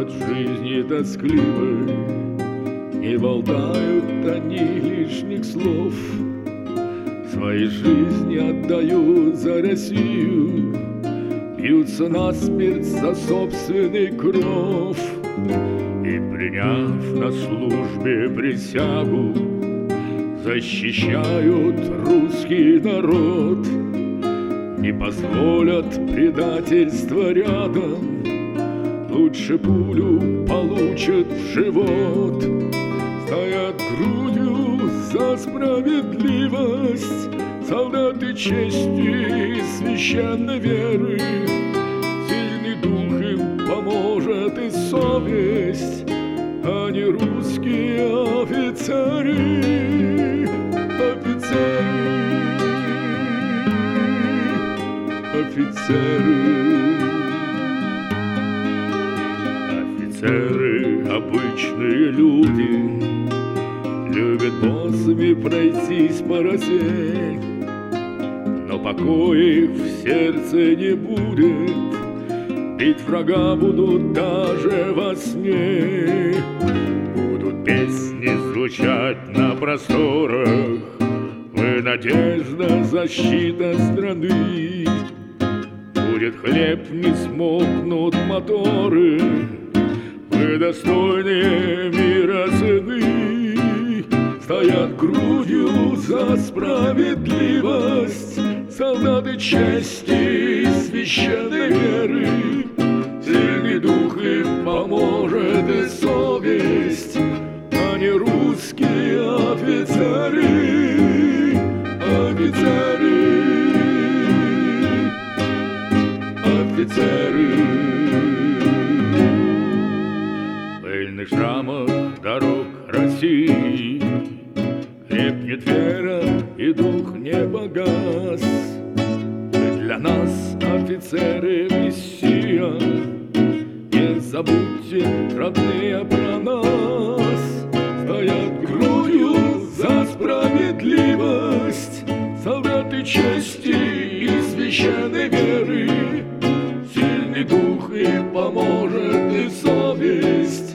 от жизни тоскливой, не болтают они лишних слов, свои жизни отдают за Россию, бьются насмерть за собственный кров. И, приняв на службе присягу, защищают русский народ, не позволят предательства рядом, лучше пулю получат в живот. Стоят грудью за справедливость солдаты чести и священной веры. Сильный дух им поможет и совесть, а не русские офицеры. Офицеры, обычные люди, любят боссами пройтись по росе, но покоя их в сердце не будет, бить врага будут даже во сне. Будут песни звучать на просторах, вы надежда, защита страны. Будет хлеб, не смолкнут моторы, вы достойнее мира сыны. Стоят грудью за справедливость солдаты чести и священной веры. Сильный дух им поможет и совесть, а не русские офицеры. Офицеры. Пыльных шрамов дорог России крепнет вера, и дух не погас. Вы для нас, офицеры, мессия, не забудьте, родные, про нас. Стоят грудью за справедливость солдаты чести и священной веры. Сильный дух им поможет и совесть,